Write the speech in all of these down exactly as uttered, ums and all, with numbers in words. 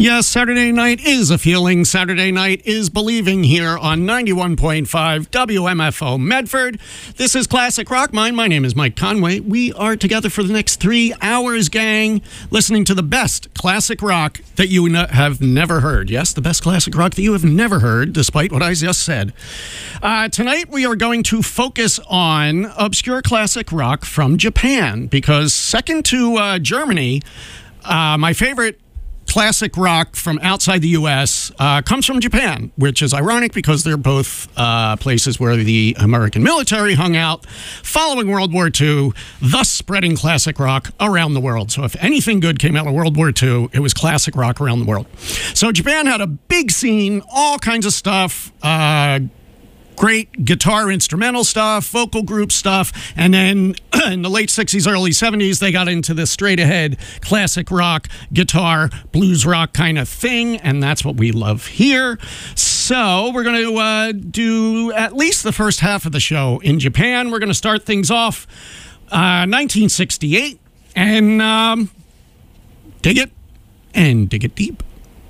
Yes, Saturday night is a feeling. Saturday night is believing here on ninety-one point five W M F O Medford. This is Classic Rock Mine. My name is Mike Conway. We are together for the next three hours, gang, listening to the best classic rock that you no- have never heard. Yes, the best classic rock that you have never heard, despite what I just said. Uh, tonight we are going to focus on obscure classic rock from Japan, because second to uh, Germany, uh, my favorite classic rock from outside the U S uh, comes from Japan, which is ironic because they're both uh, places where the American military hung out following World War Two, thus spreading classic rock around the world. So if anything good came out of World War Two, it was classic rock around the world. So Japan had a big scene, all kinds of stuff, uh, great guitar instrumental stuff, vocal group stuff, and then in the late sixties, early seventies, they got into this straight-ahead classic rock, guitar, blues rock kind of thing, and that's what we love here. So we're going to uh, do at least the first half of the show in Japan. We're going to start things off uh, nineteen sixty-eight, and um, dig it, and dig it deep.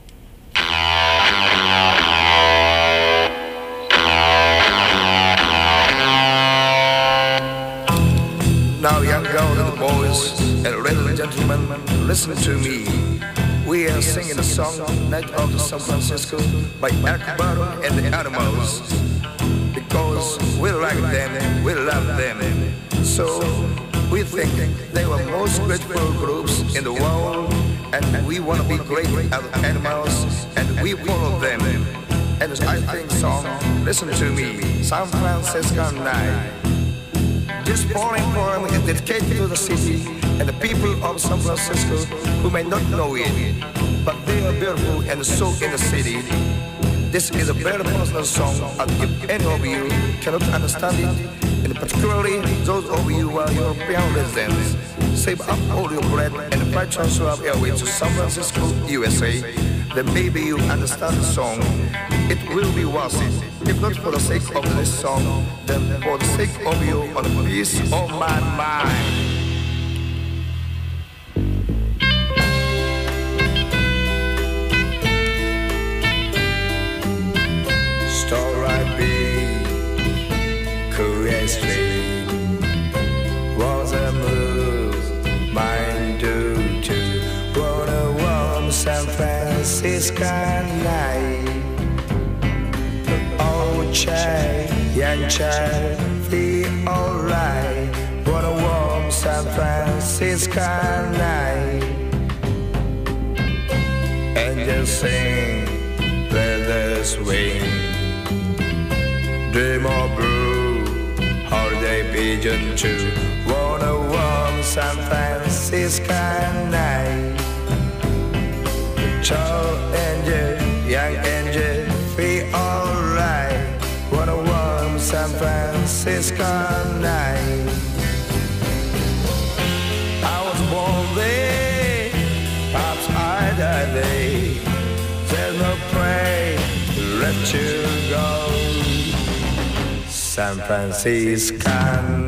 Now, young girls and boys and ladies and gentlemen, listen to me. We are singing the song Night of San Francisco by Akbar and the Animals, because we like them, we love them. So we think they were most grateful groups in the world, and we want to be great as animals, and we follow them. And I think song, listen to me, San Francisco Night. This foreign poem is dedicated to the city and the people of San Francisco who may not know it, but they are beautiful and so in the city. This is a very personal song, and if any of you cannot understand it, and particularly those of you who are European residents, save up all your bread and fly transfer of airway to San Francisco, U S A. Then maybe you understand the song. It will be worth it. If not for the sake of this song, then for the sake of you and the peace of my mind. Story B, curiously, was a move, mine do too. What a warm San Francisco night. Old child, young child, feel alright. What a warm San Francisco night. Angels sing, feathers swing. Dream of blue, holiday pigeon too. What a warm San Francisco night. Child angel, young angel, feel alright. What a warm San Francisco night. I was born there, perhaps I died there. There's no place to let you go, San Francisco.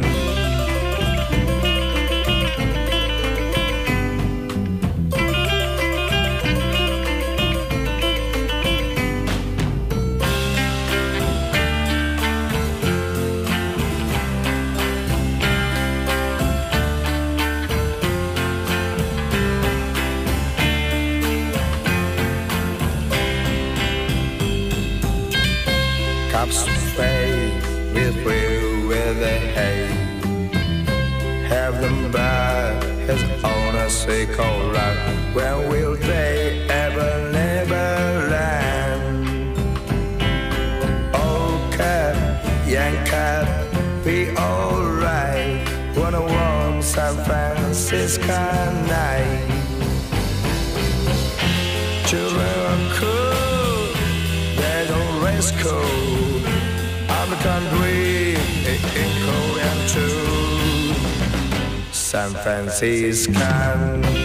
Cups fade with real with the hay. Have them by his own a sickle life. When will they ever never land? Old cat, young cat, be alright. What a warm San Francisco night. Children are cool, they don't rest cold. African dream in Korean too, San Francisco.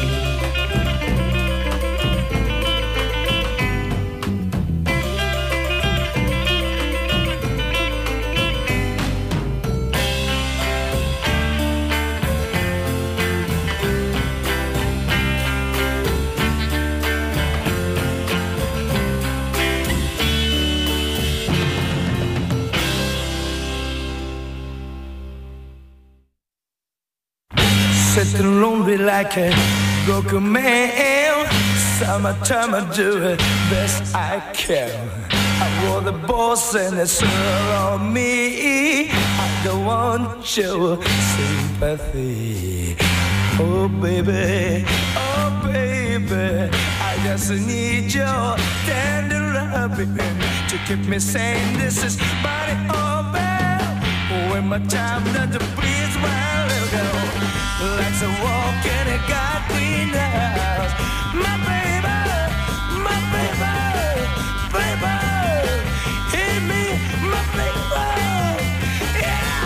sitting lonely like a broken man. Summertime I do it best I can. I wore the boss and it's all on me. I don't want your sympathy. Oh baby, oh baby, I just need your tender loving to keep me sane. This is body over. When my time doesn't please my little girl, like a walk in a God greenhouse. My baby, my baby, baby, hit me, my baby, yeah.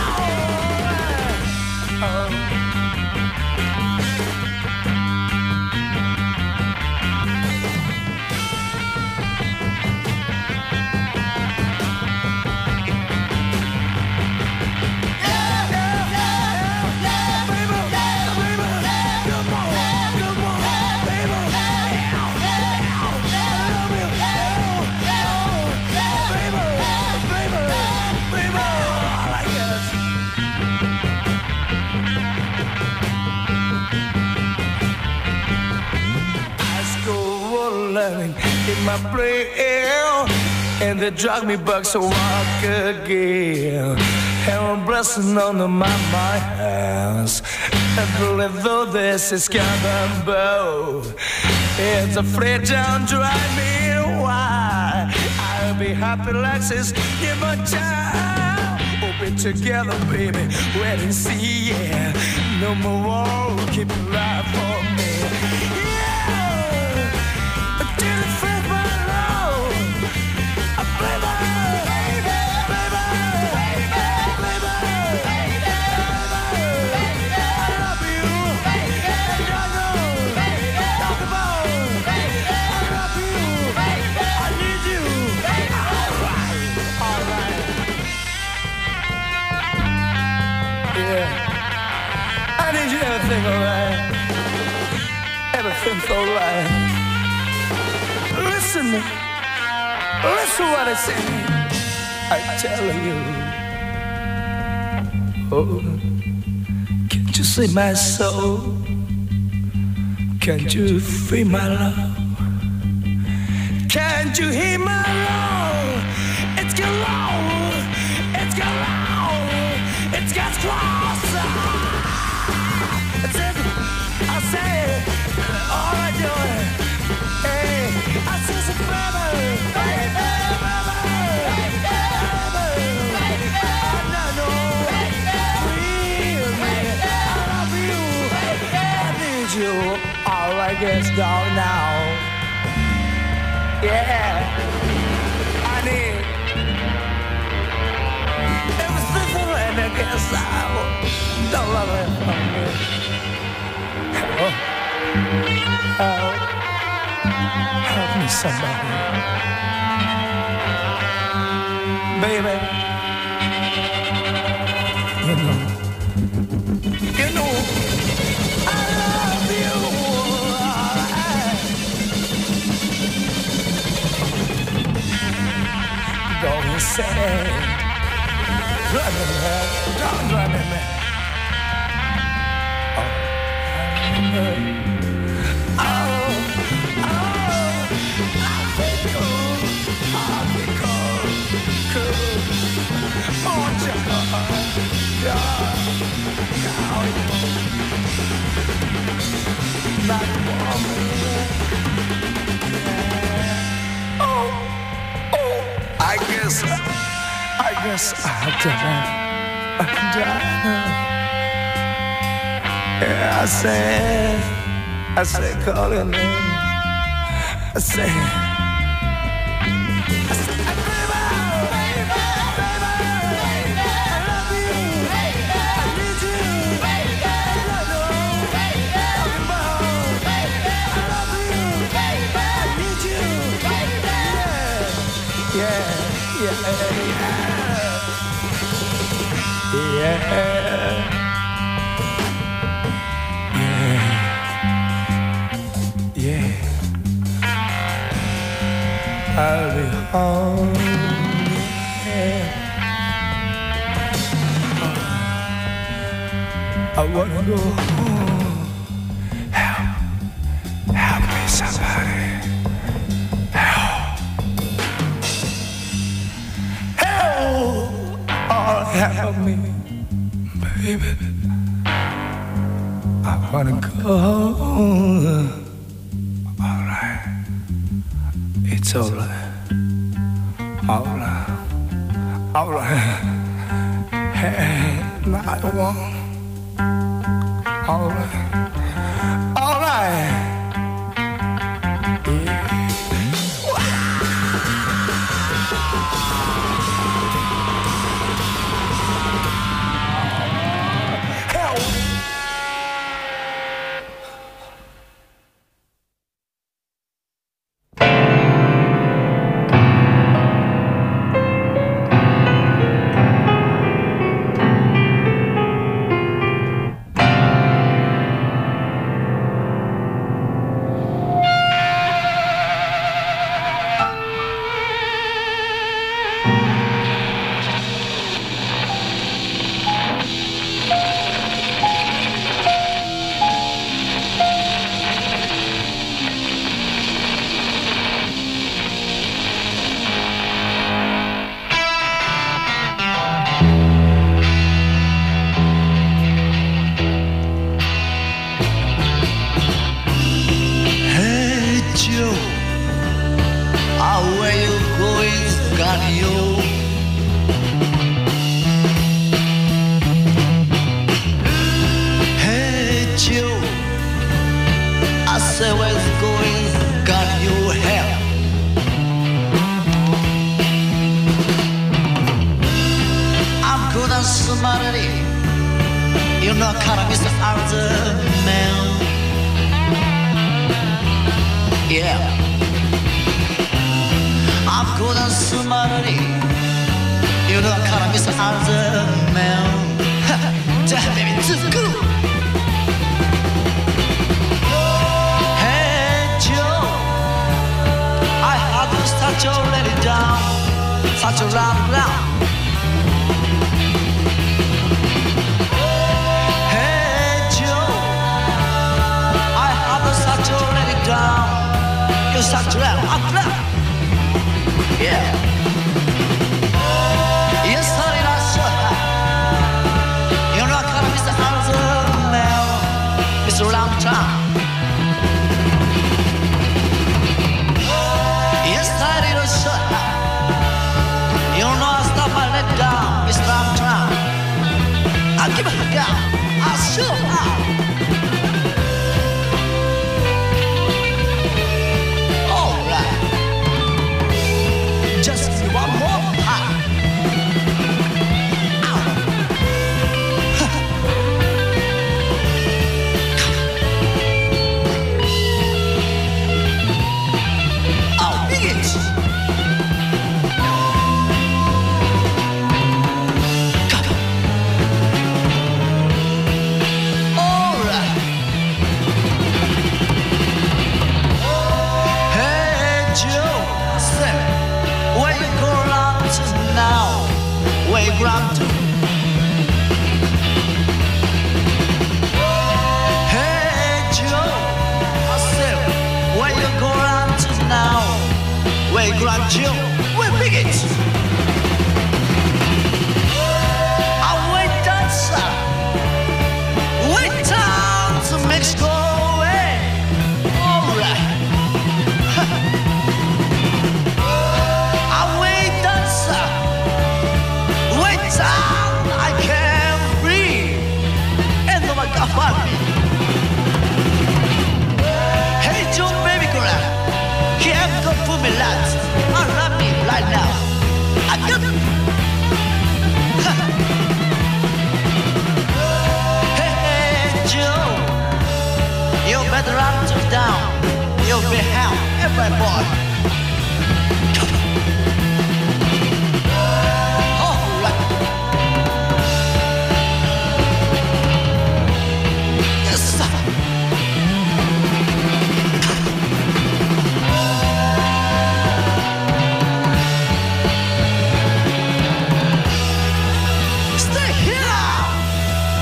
Oh. In my brain, and they drag me back so walk again. Heaven blessing under my hands, and believe though this is cabin bow, it's afraid don't drive me wild. I'll be happy like this in my child. We'll be together, baby, wait and see, yeah. No more war, keep it alive for me, yeah. Everything alright, everything's alright. Listen, listen what I say. I tell you, oh, can't you see my soul? Can't you feel my love? Can't you hear my love? It's got low, it's got low, it's got closer. I say, all I do it, hey, I say, so baby, baby, baby, baby, I know, feel me, I love you, I need you, all I guess down now, yeah, I need, everything and I guess I don't love it from me. Oh, help, help me somebody, baby. You know, you know, I love you. Don't say, run me, man, don't run me, man. Oh, oh, oh, I'll be cool, I'll be cool, cool. Oh, yeah, yeah, that woman. Oh, oh, I guess, I guess I'll die, I'll die. Yeah, I say, I say, call your name. I say, I say, baby, baby, baby, baby, I love you, baby, I need you, baby, I know, baby, talking about, baby, I love you, baby, I need you, baby, yeah, yeah, yeah, yeah. I'll be home, yeah. I wanna go home. Help me, baby. I wanna go. Alright, it's alright. Alright, alright. Hey, I want. Alright, alright.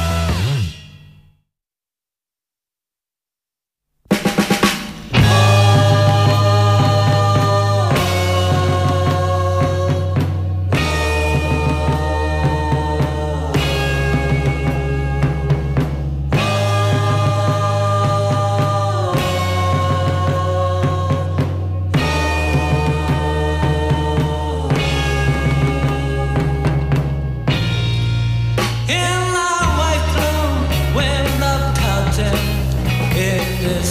Oh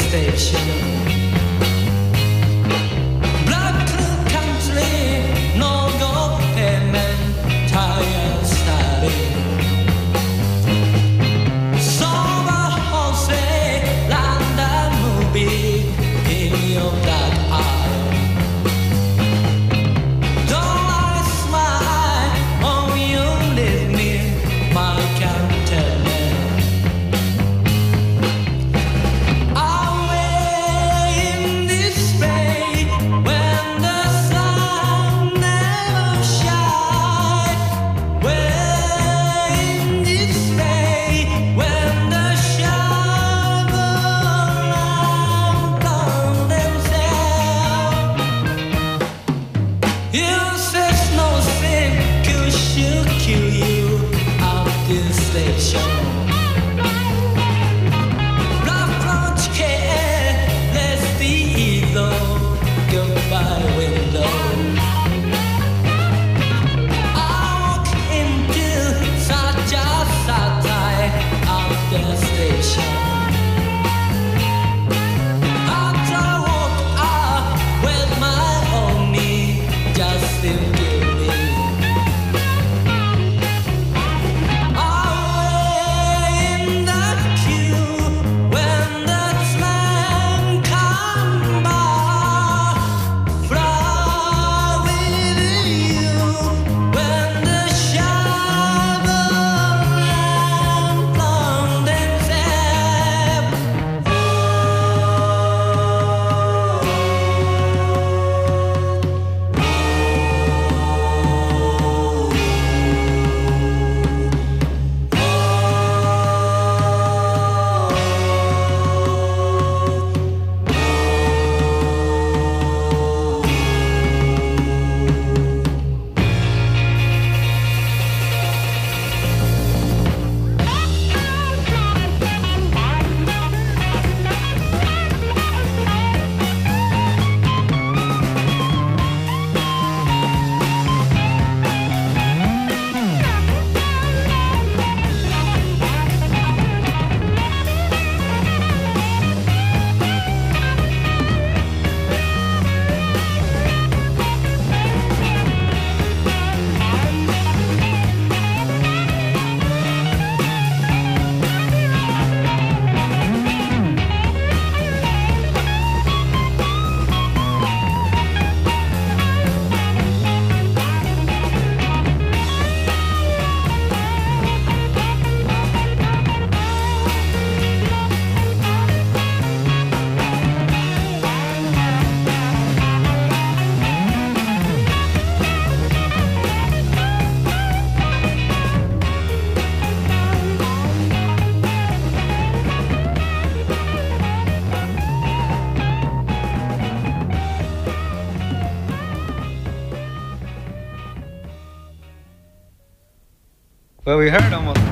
Well, we heard almost.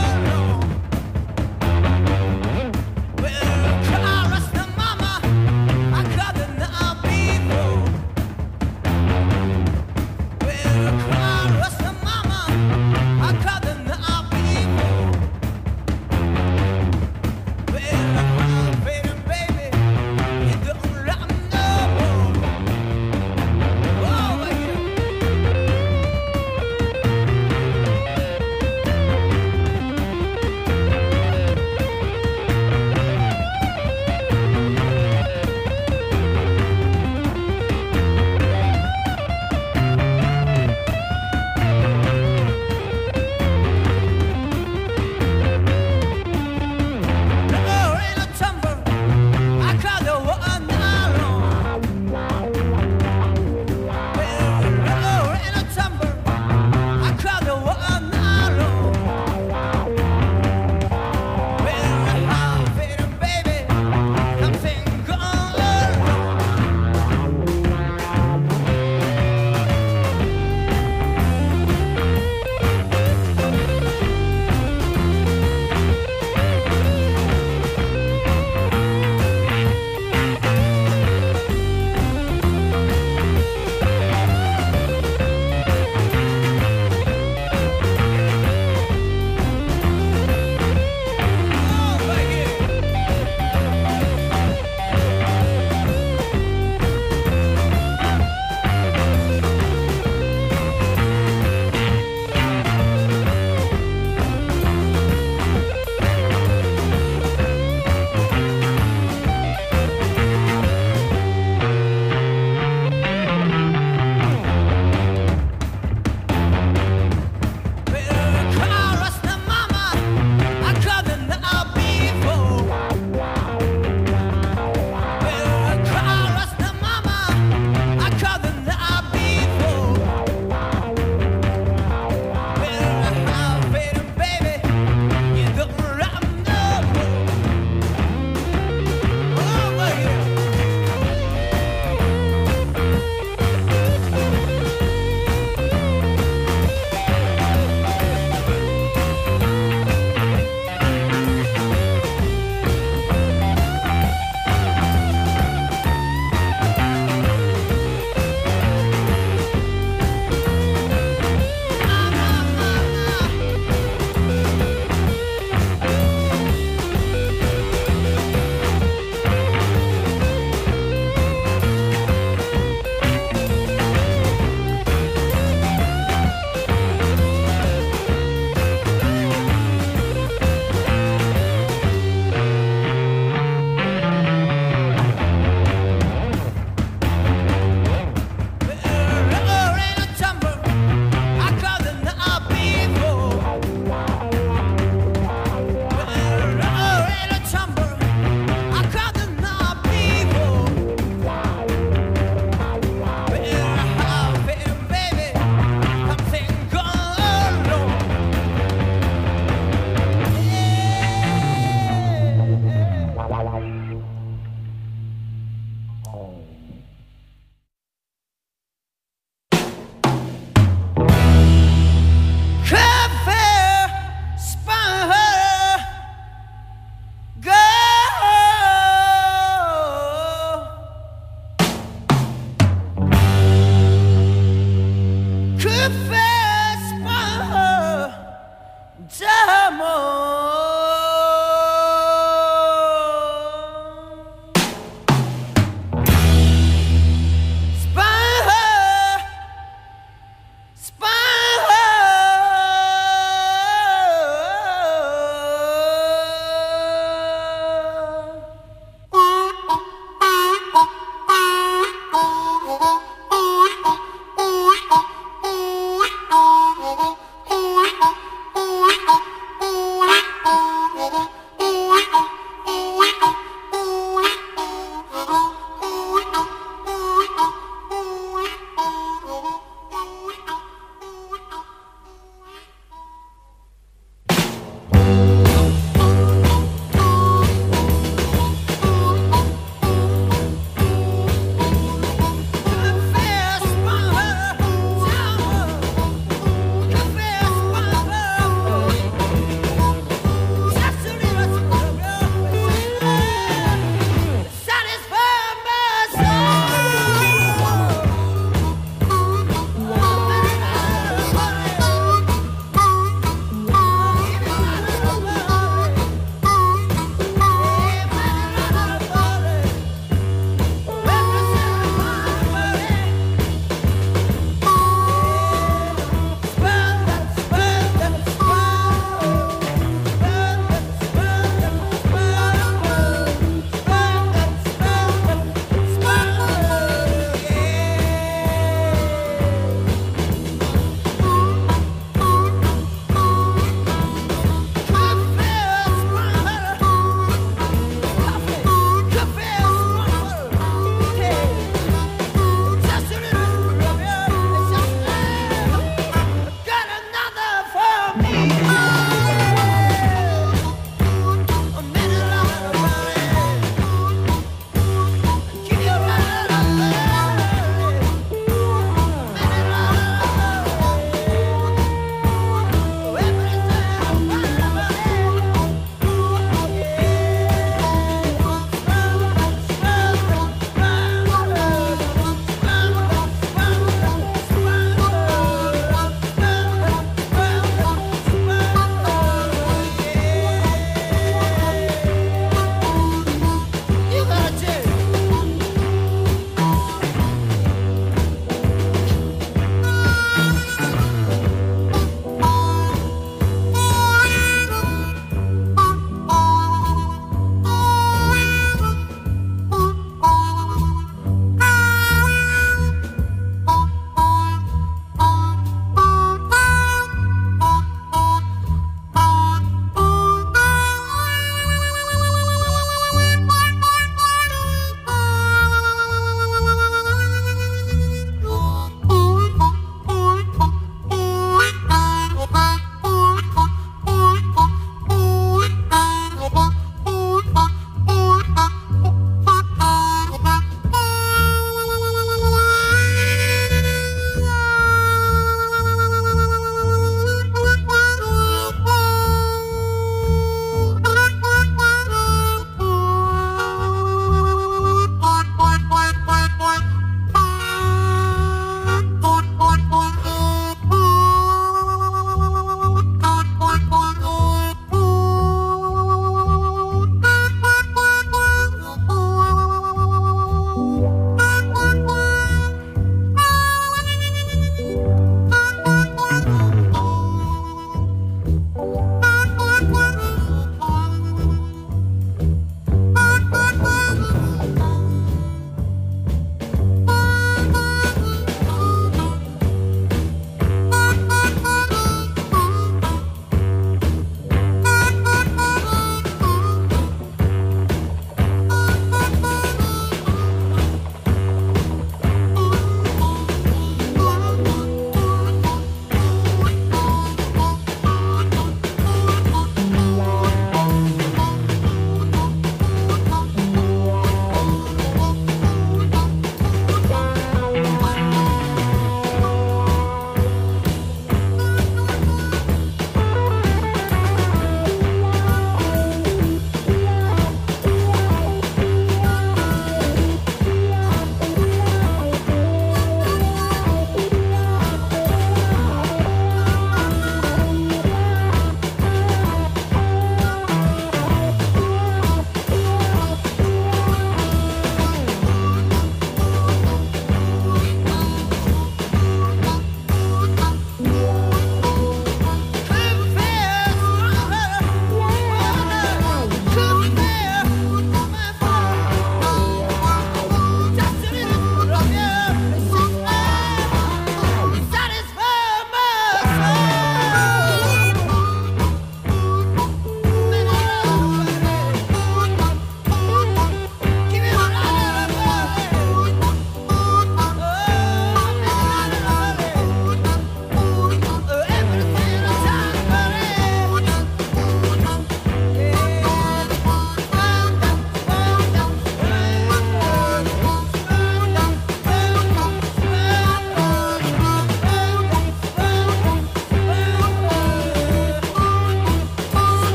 Mama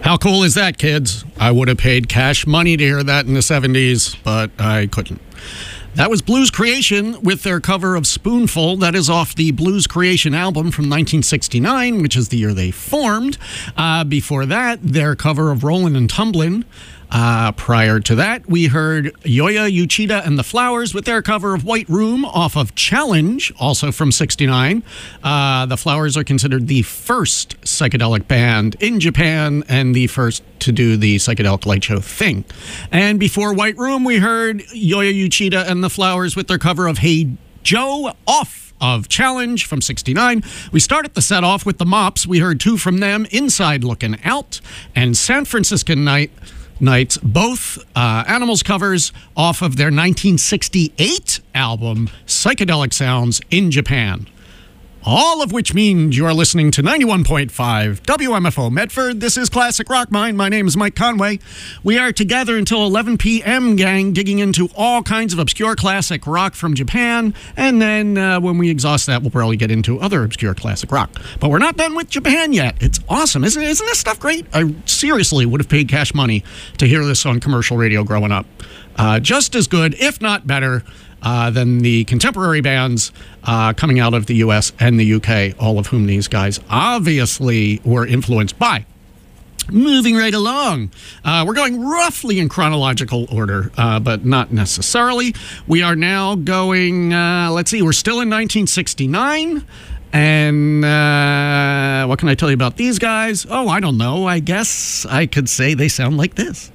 How cool is that, kids? I would have paid cash money to hear that in the seventies, but I couldn't. That was Blues Creation with their cover of Spoonful. That is off the Blues Creation album from nineteen sixty-nine, which is the year they formed. Uh, before that, their cover of Rollin' and Tumblin'. Uh, prior to that, we heard Yoya Uchida and the Flowers with their cover of White Room off of Challenge, also from sixty-nine. Uh, the Flowers are considered the first psychedelic band in Japan and the first to do the psychedelic light show thing. And before White Room, we heard Yoya Uchida and the Flowers with their cover of Hey Joe off of Challenge from sixty-nine. We started the set off with the Mops. We heard two from them, Inside Looking Out and San Franciscan Night. Nights, both uh, Animals covers off of their nineteen sixty-eight album, Psychedelic Sounds in Japan. All of which means you are listening to ninety-one point five W M F O Medford. This is Classic Rock Mind. My name is Mike Conway. We are together until eleven p.m., gang, digging into all kinds of obscure classic rock from Japan. And then uh, when we exhaust that, we'll probably get into other obscure classic rock. But we're not done with Japan yet. It's awesome. Isn't, isn't this stuff great? I seriously would have paid cash money to hear this on commercial radio growing up. Uh, just as good, if not better, Uh, than the contemporary bands uh, coming out of the U S and the U K, all of whom these guys obviously were influenced by. Moving right along, uh, we're going roughly in chronological order, uh, but not necessarily. We are now going, uh, let's see, we're still in nineteen sixty-nine. And uh, what can I tell you about these guys? Oh, I don't know. I guess I could say they sound like this.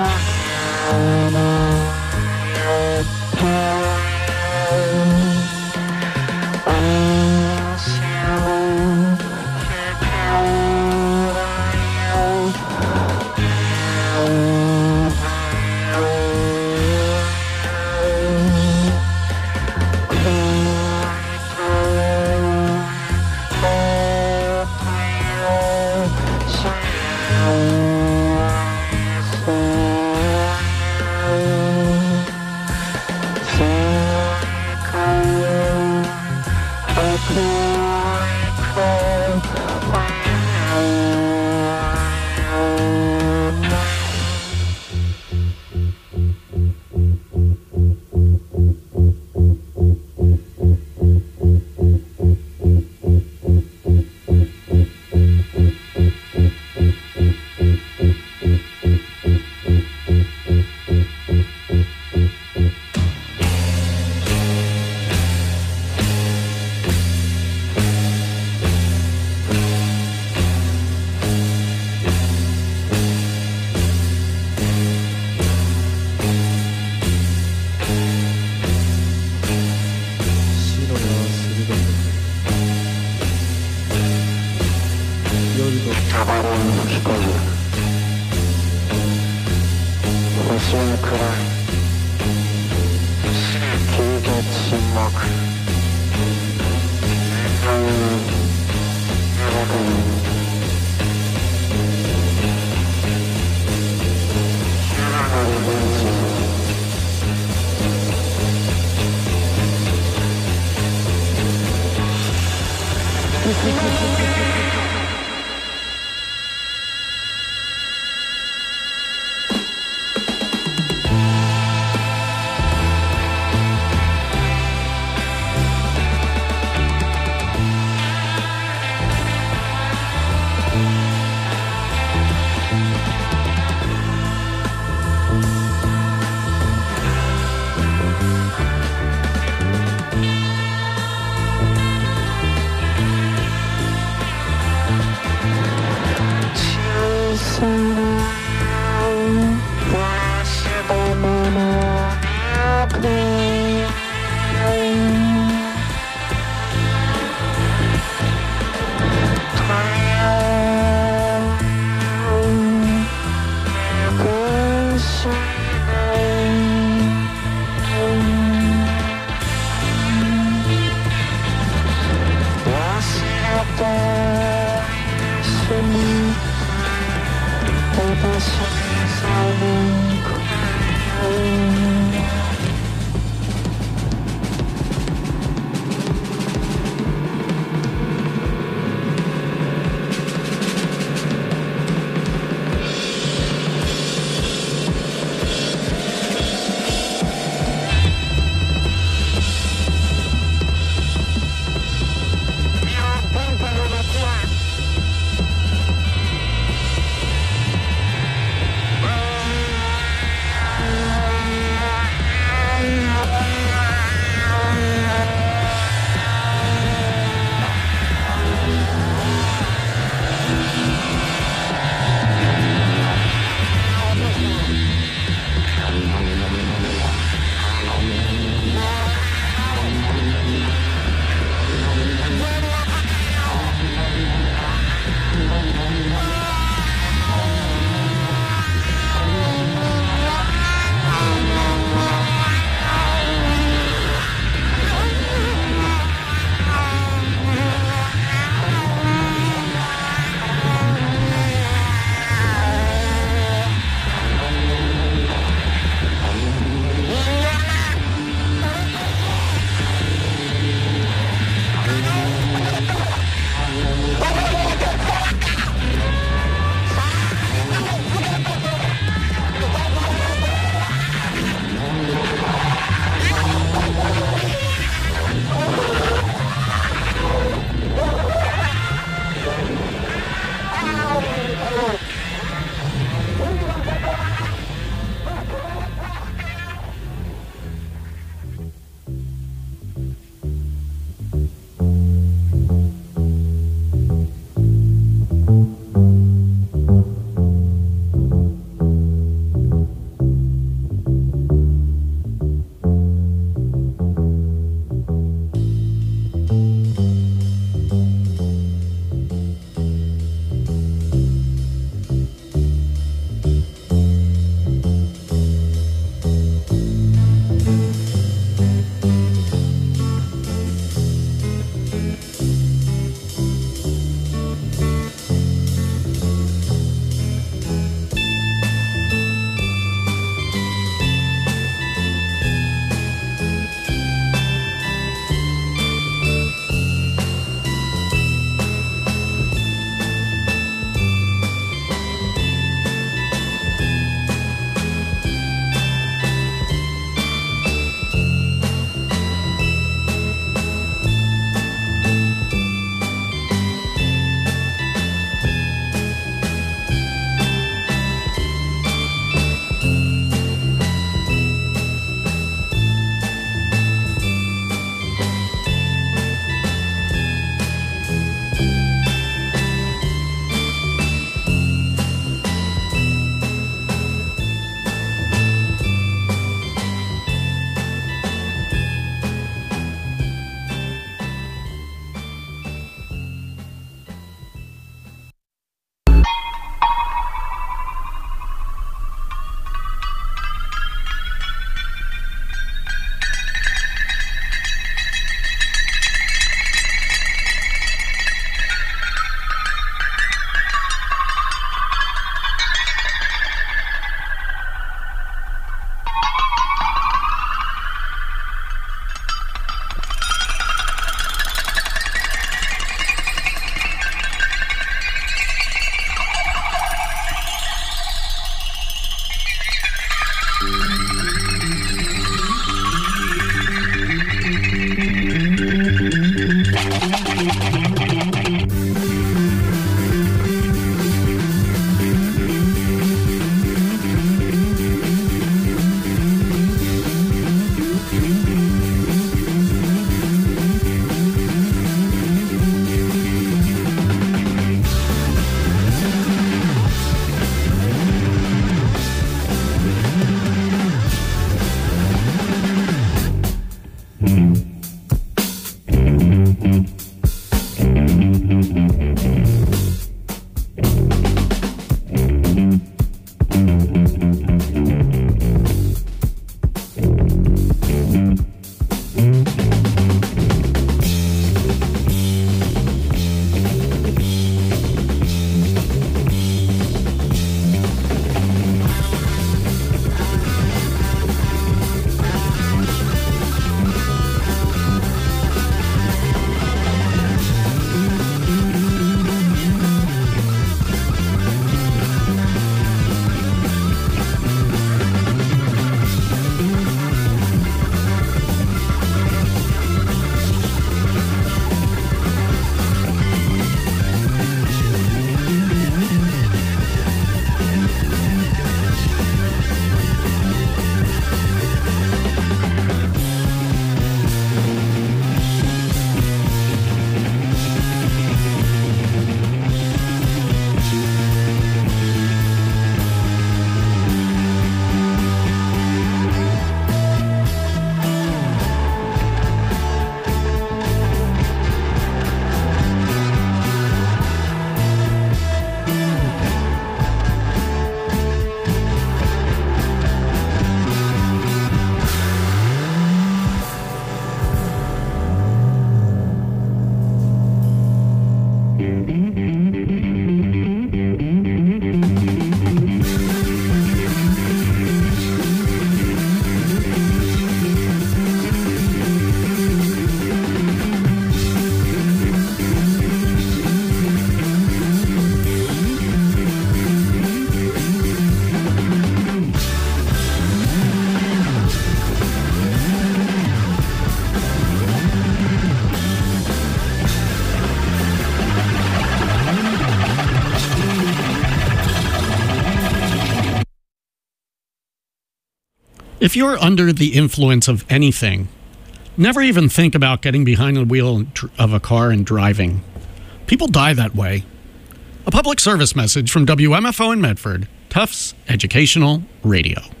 If you're under the influence of anything, never even think about getting behind the wheel of a car and driving. People die that way. A public service message from W M F O in Medford, Tufts Educational Radio.